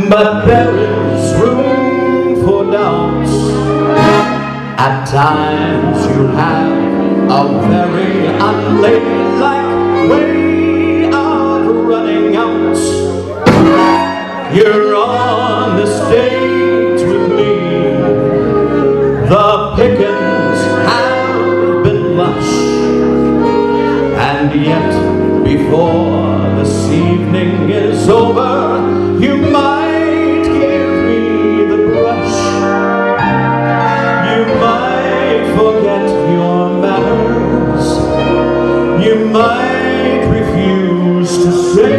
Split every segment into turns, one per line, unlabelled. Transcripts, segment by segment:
but there is room for doubts. At times you have a very unladylike way of running out. You're on the stage with me. The pickings have been lush, and yet before this evening is over, you might give me the brush. You might forget your manners. You might refuse to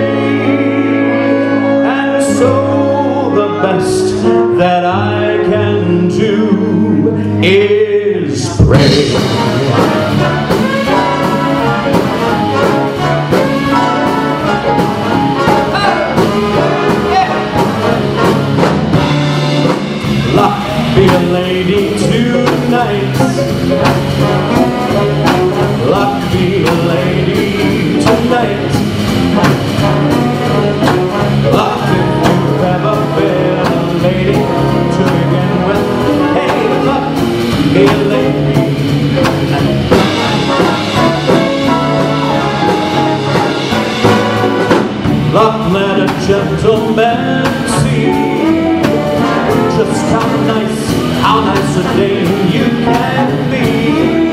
sing. And so the best that I can do is pray. Be a lady tonight. Luck, be a lady tonight. Luck, if you've ever been a lady to begin with. Hey, luck, be a lady tonight. Luck, let a gentleman see just how nice a dame you can be.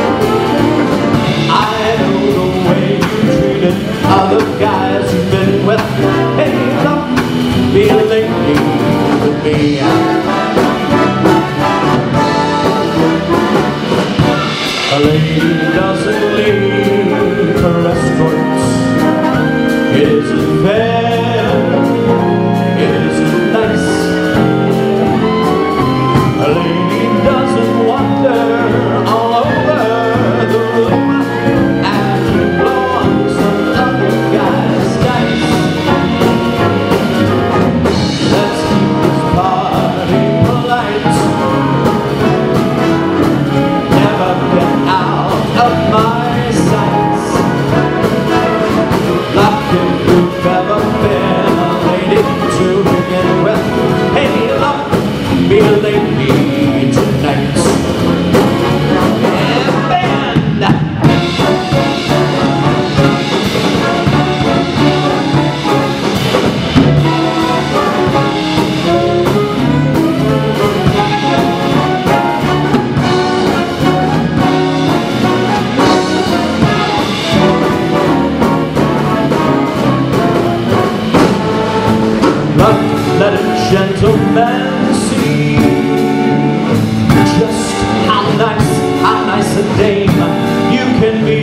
I know the way you treated other guys you've been with. Hey, luck, be a lady with me. A lady doesn't leave her escorts. It isn't fair. It isn't nice. A lady doesn't wander all over the room and blow on some other guy's dice. Let's keep this party polite. Never get out of my sights. Luck, if you've ever been a lady to begin with. Hey, luck, be a lady tonight. Yeah, band. Luck, let a gentleman see just how nice a dame you can be.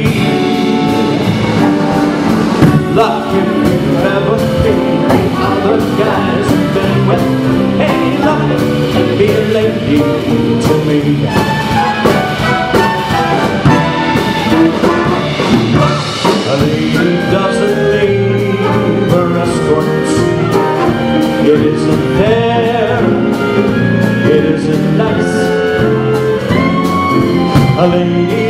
Luck, if you've ever been the other guys you've been with. Hey, luck, be a lady to me. A lady doesn't leave her escorts. It isn't fair. It isn't nice. A lady